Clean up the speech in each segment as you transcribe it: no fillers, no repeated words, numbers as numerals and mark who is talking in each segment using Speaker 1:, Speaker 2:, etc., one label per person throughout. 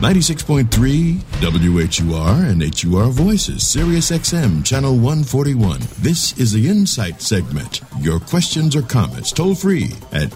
Speaker 1: 96.3 WHUR and HUR Voices, Sirius XM, Channel 141. This is the Insight segment. Your questions or comments toll free at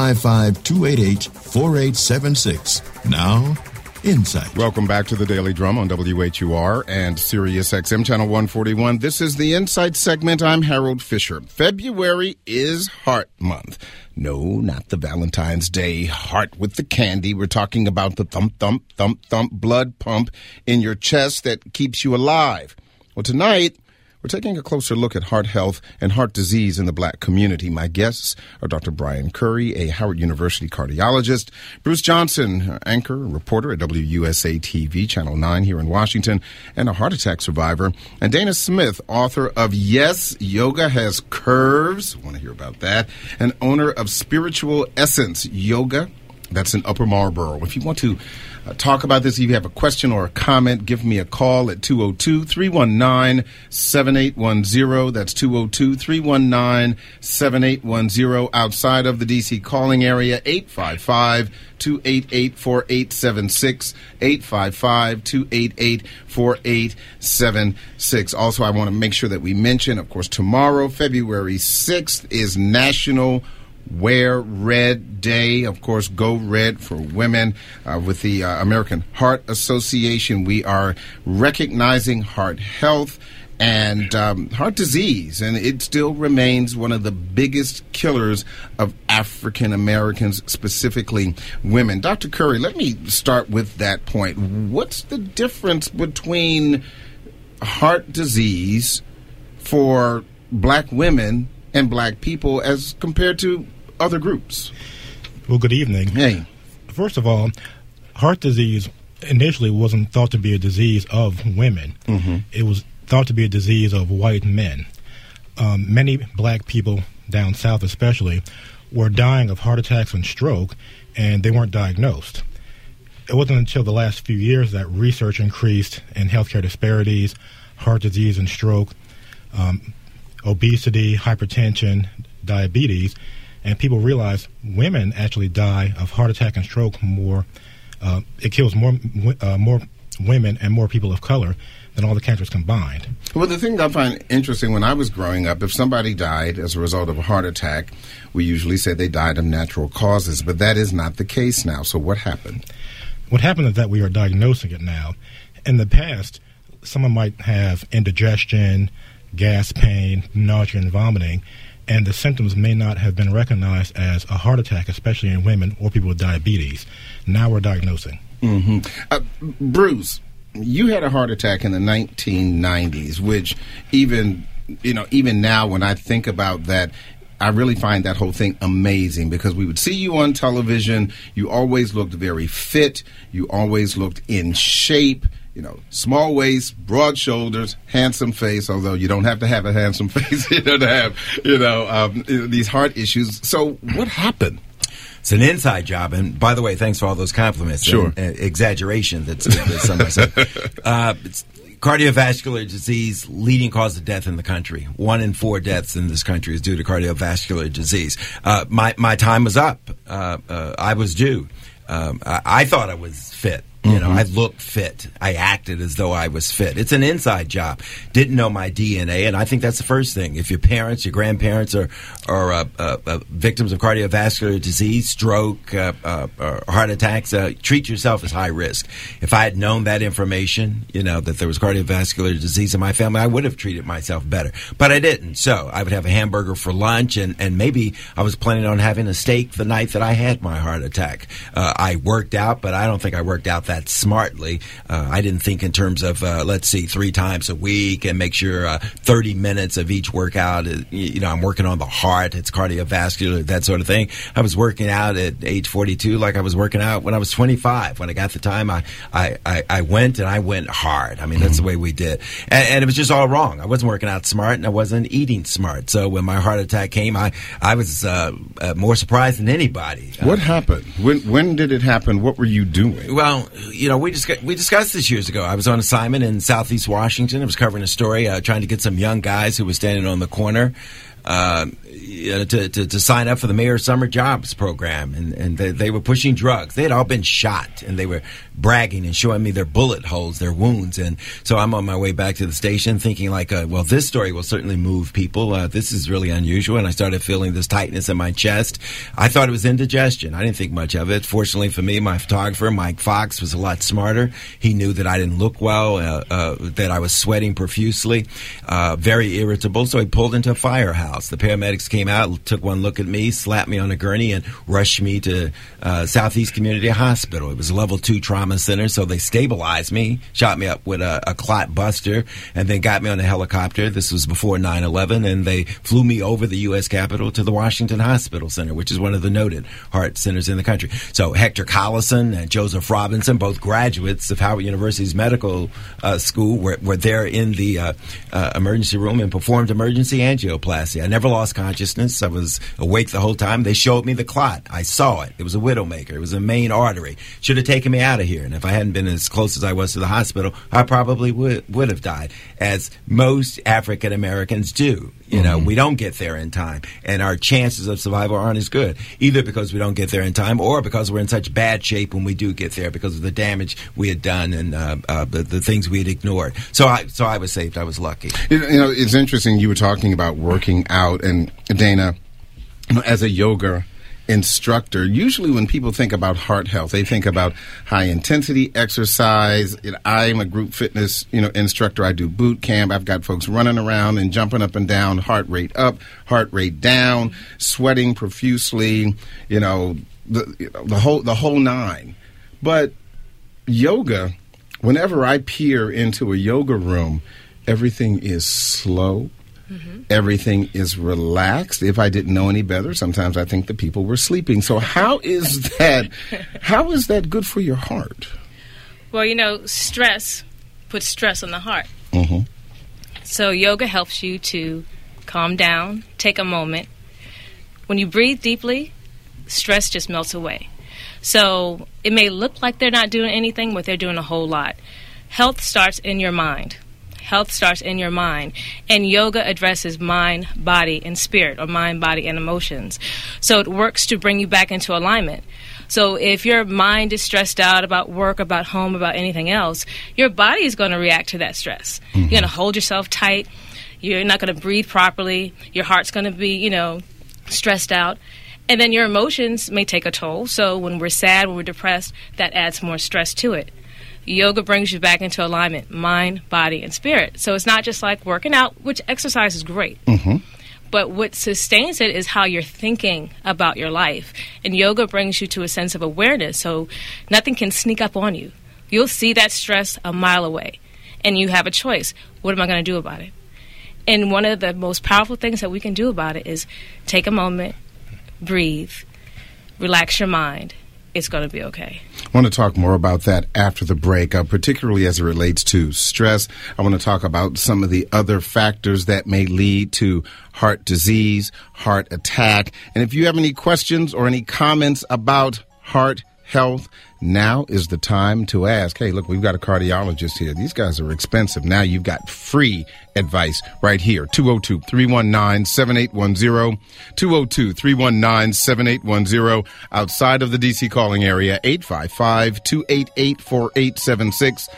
Speaker 1: 855-288-4876. Now, Insight.
Speaker 2: Welcome back to the Daily Drum on WHUR and Sirius XM Channel 141. This is the Insight segment. I'm Harold Fisher. February is Heart Month. No, not the Valentine's Day heart with the candy. We're talking about the thump, thump, thump, thump blood pump in your chest that keeps you alive. Well, tonight, we're taking a closer look at heart health and heart disease in the black community. My guests are Dr. Brian Curry, a Howard University cardiologist, Bruce Johnson, anchor, reporter at WUSA TV, Channel 9 here in Washington, and a heart attack survivor, and Dana Smith, author of Yes, Yoga Has Curves, I want to hear about that, and owner of Spiritual Essence Yoga. That's in Upper Marlboro. If you want to talk about this, if you have a question or a comment, give me a call at 202-319-7810. That's 202-319-7810. Outside of the D.C. calling area, 855-288-4876, 855-288-4876. Also, I want to make sure that we mention, of course, tomorrow, February 6th, is National Wear Red Day. Of course, Go Red for women. With the American Heart Association, we are recognizing heart health and heart disease, and it still remains one of the biggest killers of African Americans, specifically women. Dr. Curry, let me start with that point. What's the difference between heart disease for black women and black people as compared to other groups?
Speaker 3: Well, good evening.
Speaker 2: Hey.
Speaker 3: First of all, heart disease initially wasn't thought to be a disease of women. Mm-hmm. It was thought to be a disease of white men. Many black people down south especially were dying of heart attacks and stroke, and they weren't diagnosed. It wasn't until the last few years that research increased in healthcare disparities, heart disease and stroke, obesity, hypertension, diabetes, and people realize women actually die of heart attack and stroke more. It kills more women and more people of color than all the cancers combined.
Speaker 2: Well, the thing that I find interesting, when I was growing up, if somebody died as a result of a heart attack, we usually said they died of natural causes, but that is not the case now. So what happened?
Speaker 3: What happened is that we are diagnosing it now. In the past, someone might have indigestion, gas, pain, nausea, and vomiting, and the symptoms may not have been recognized as a heart attack, especially in women or people with diabetes. Now we're diagnosing.
Speaker 2: Mm-hmm. Bruce, you had a heart attack in the 1990s, which even now when I think about that, I really find that whole thing amazing, because we would see you on television. You always looked very fit. You always looked in shape. Small waist, broad shoulders, handsome face, although you don't have to have a handsome face, to have, these heart issues. So what happened?
Speaker 4: It's an inside job. And by the way, thanks for all those compliments.
Speaker 2: Sure.
Speaker 4: And exaggeration that's somebody said. It's cardiovascular disease, leading cause of death in the country. 1 in 4 deaths in this country is due to cardiovascular disease. My time was up. I was due. I thought I was fit. I looked fit. I acted as though I was fit. It's an inside job. Didn't know my DNA, and I think that's the first thing. If your parents, your grandparents are victims of cardiovascular disease, stroke, heart attacks, treat yourself as high risk. If I had known that information, that there was cardiovascular disease in my family, I would have treated myself better. But I didn't. So I would have a hamburger for lunch, and maybe I was planning on having a steak the night that I had my heart attack. I worked out, but I don't think I worked out that smartly. I didn't think in terms of, 3 times a week and make sure 30 minutes of each workout, I'm working on the heart, it's cardiovascular, that sort of thing. I was working out at age 42 like I was working out when I was 25. When I got the time, I went and I went hard. I mean, that's the way we did. And it was just all wrong. I wasn't working out smart and I wasn't eating smart. So when my heart attack came, I was more surprised than anybody.
Speaker 2: What happened? When did it happen? What were you doing?
Speaker 4: Well, we discussed this years ago. I was on assignment in Southeast Washington. I was covering a story, trying to get some young guys who were standing on the corner. to sign up for the Mayor Summer Jobs Program, and they were pushing drugs. They had all been shot, and they were bragging and showing me their bullet holes, their wounds. And so I'm on my way back to the station thinking like, well, this story will certainly move people. This is really unusual. And I started feeling this tightness in my chest. I thought it was indigestion. I didn't think much of it. Fortunately for me, my photographer, Mike Fox, was a lot smarter. He knew that I didn't look well, that I was sweating profusely, very irritable. So he pulled into a firehouse. The paramedics came out, took one look at me, slapped me on a gurney, and rushed me to Southeast Community Hospital. It was a level 2 trauma center, so they stabilized me, shot me up with a clot buster, and then got me on a helicopter. This was before 9/11, and they flew me over the U.S. Capitol to the Washington Hospital Center, which is one of the noted heart centers in the country. So Hector Collison and Joseph Robinson, both graduates of Howard University's medical school, were there in the emergency room and performed emergency angioplasty. I never lost consciousness. I was awake the whole time. They showed me the clot. I saw it. It was a widowmaker. It was a main artery. Should have taken me out of here. And if I hadn't been as close as I was to the hospital, I probably would have died, as most African Americans do. You know, we don't get there in time, and our chances of survival aren't as good, either because we don't get there in time or because we're in such bad shape when we do get there because of the damage we had done and the things we had ignored. So I was saved. I was lucky.
Speaker 2: You know, it's interesting. You were talking about working out, and Dana, as a yoga instructor, usually when people think about heart health, they think about high intensity exercise. I'm a group fitness, instructor. I do boot camp. I've got folks running around and jumping up and down, heart rate up, heart rate down, sweating profusely, the whole nine. But yoga, whenever I peer into a yoga room, everything is slow. Mm-hmm. Everything is relaxed. If I didn't know any better, sometimes I think the people were sleeping. So how is that good for your heart?
Speaker 5: Well, stress puts stress on the heart.
Speaker 2: Mm-hmm.
Speaker 5: So yoga helps you to calm down, take a moment. When you breathe deeply, stress just melts away. So it may look like they're not doing anything, but they're doing a whole lot. Health starts in your mind. Health starts in your mind, and yoga addresses mind, body, and spirit, or mind, body, and emotions. So it works to bring you back into alignment. So if your mind is stressed out about work, about home, about anything else, your body is going to react to that stress. Mm-hmm. You're going to hold yourself tight. You're not going to breathe properly. Your heart's going to be, stressed out. And then your emotions may take a toll. So when we're sad, when we're depressed, that adds more stress to it. Yoga brings you back into alignment, mind, body, and spirit. So it's not just like working out, which exercise is great.
Speaker 2: Mm-hmm.
Speaker 5: But what sustains it is how you're thinking about your life. And yoga brings you to a sense of awareness, so nothing can sneak up on you. You'll see that stress a mile away, and you have a choice. What am I going to do about it? And one of the most powerful things that we can do about it is take a moment, breathe, relax your mind. It's going to be okay.
Speaker 2: I want to talk more about that after the break, particularly as it relates to stress. I want to talk about some of the other factors that may lead to heart disease, heart attack. And if you have any questions or any comments about heart health, now is the time to ask. Hey, look, we've got a cardiologist here. These guys are expensive. Now you've got free advice right here. 202-319-7810. 202-319-7810. Outside of the D.C. calling area, 855-288-4876.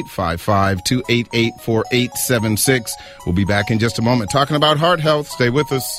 Speaker 2: 855-288-4876. We'll be back in just a moment talking about heart health. Stay with us.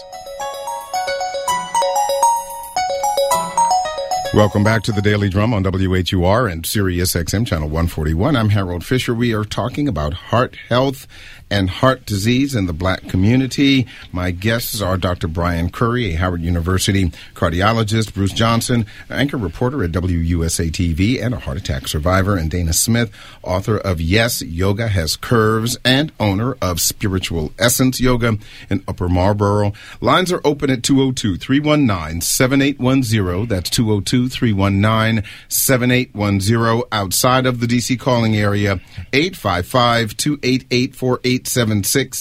Speaker 2: Welcome back to the Daily Drum on WHUR and Sirius XM Channel 141. I'm Harold Fisher. We are talking about heart health and heart disease in the black community. My guests are Dr. Brian Curry, a Howard University cardiologist, Bruce Johnson, anchor reporter at WUSA-TV and a heart attack survivor, and Dana Smith, author of Yes, Yoga Has Curves and owner of Spiritual Essence Yoga in Upper Marlboro. Lines are open at 202-319-7810. That's 202-319-7810. 855-219-7810. Outside of the D.C. calling area, 855-288-4876.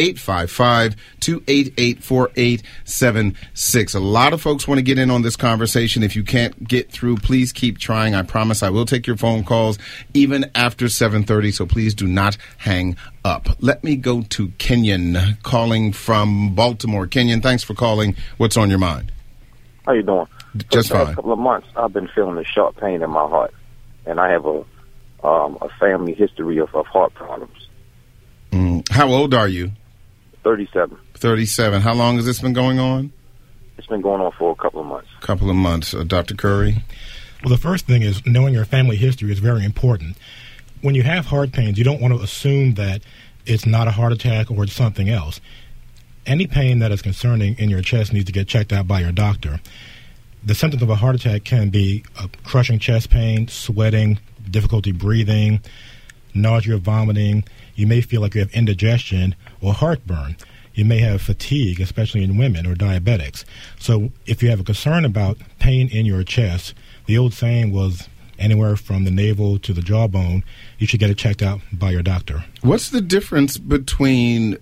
Speaker 2: 855-288-4876. A lot of folks want to get in on this conversation. If you can't get through, please keep trying. I promise I will take your phone calls even after 7:30, so please do not hang up. Let me go to Kenyon calling from Baltimore. Kenyon, thanks for calling. What's on your mind?
Speaker 6: How you doing?
Speaker 2: Just
Speaker 6: for the
Speaker 2: fine.
Speaker 6: past couple of months, I've been feeling a sharp pain in my heart, and I have a family history of heart problems.
Speaker 2: How old are you?
Speaker 6: 37.
Speaker 2: 37. How long has this been going on?
Speaker 6: It's been going on for a couple of months.
Speaker 2: Couple of months. Dr. Curry?
Speaker 3: Well, the first thing is knowing your family history is very important. When you have heart pains, you don't want to assume that it's not a heart attack or it's something else. Any pain that is concerning in your chest needs to get checked out by your doctor. The symptoms of a heart attack can be crushing chest pain, sweating, difficulty breathing, nausea, vomiting. You may feel like you have indigestion or heartburn. You may have fatigue, especially in women or diabetics. So if you have a concern about pain in your chest, the old saying was anywhere from the navel to the jawbone, you should get it checked out by your doctor.
Speaker 2: What's the difference between,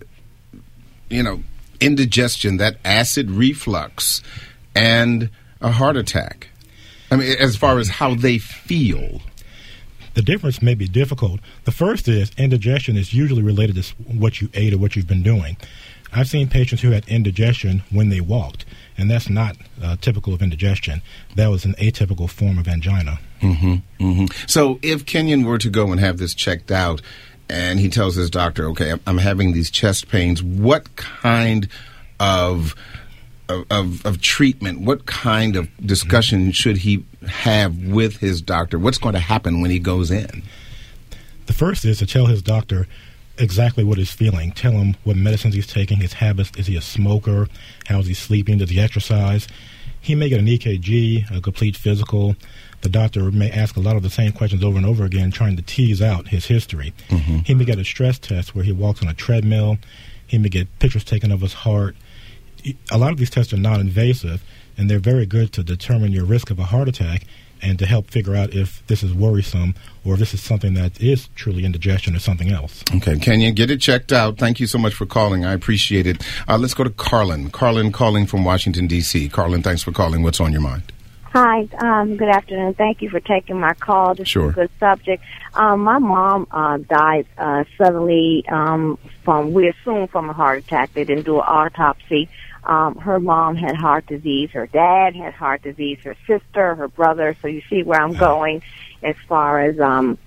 Speaker 2: indigestion, that acid reflux, and a heart attack? I mean, as far as how they feel.
Speaker 3: The difference may be difficult. The first is indigestion is usually related to what you ate or what you've been doing. I've seen patients who had indigestion when they walked, and that's not typical of indigestion. That was an atypical form of angina.
Speaker 2: So if Kenyon were to go and have this checked out, and he tells his doctor, okay, I'm having these chest pains, what kind of treatment, what kind of discussion should he have with his doctor? What's going to happen when he goes in?
Speaker 3: The first is to tell his doctor exactly what he's feeling. Tell him what medicines he's taking, his habits. Is he a smoker? How is he sleeping? Does he exercise? He may get an EKG, a complete physical. The doctor may ask a lot of the same questions over and over again, trying to tease out his history. He may get a stress test where he walks on a treadmill. He may get pictures taken of his heart. A lot of these tests are non-invasive, and they're very good to determine your risk of a heart attack and to help figure out if this is worrisome or if this is something that is truly indigestion or something else.
Speaker 2: Okay, Kenyon, get it checked out. Thank you so much for calling. I appreciate it. Let's go to Carlin. Carlin calling from Washington, D.C. Carlin, thanks for calling. What's on your mind?
Speaker 7: Hi, good afternoon. Thank you for taking my call. This is a good subject. My mom died suddenly we assume from a heart attack. They didn't do an autopsy. Her mom had heart disease. Her dad had heart disease. Her sister, her brother. So you see where I'm going as far as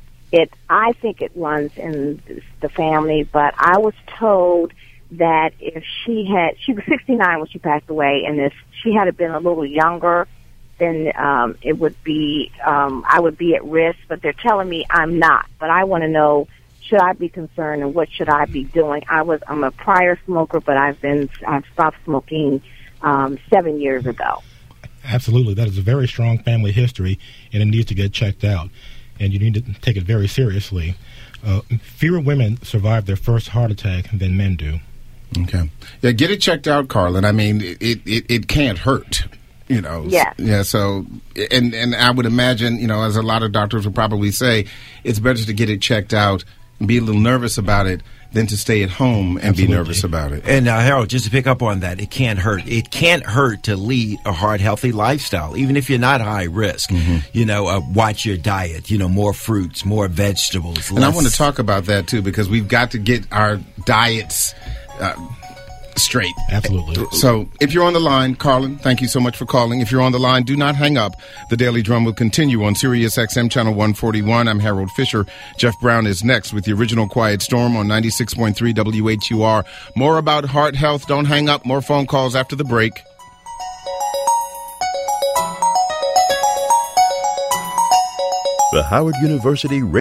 Speaker 7: I think it runs in the family, but I was told that if she was 69 when she passed away, and if she had been a little younger, then it would be I would be at risk. But they're telling me I'm not. But I want to know, should I be concerned and what should I be doing? I'm a prior smoker, but I've stopped smoking 7 years ago.
Speaker 3: Absolutely. That is a very strong family history, and it needs to get checked out. And you need to take it very seriously. Fewer women survive their first heart attack than men do.
Speaker 2: Okay. Yeah, get it checked out, Carlin. I mean, it can't hurt.
Speaker 7: Yes.
Speaker 2: Yeah. So, and I would imagine, as a lot of doctors would probably say, it's better to get it checked out and be a little nervous about it than to stay at home and be nervous about it.
Speaker 4: And Harold, just to pick up on that, it can't hurt. It can't hurt to lead a heart healthy lifestyle, even if you're not high risk. Watch your diet. More fruits, more vegetables.
Speaker 2: And I want to talk about that too, because we've got to get our diets straight.
Speaker 3: Absolutely.
Speaker 2: So if you're on the line, Carlin, thank you so much for calling. If you're on the line, do not hang up. The Daily Drum will continue on Sirius XM Channel 141. I'm Harold Fisher. Jeff Brown is next with the original Quiet Storm on 96.3 WHUR. More about heart health. Don't hang up. More phone calls after the break.
Speaker 8: The Howard University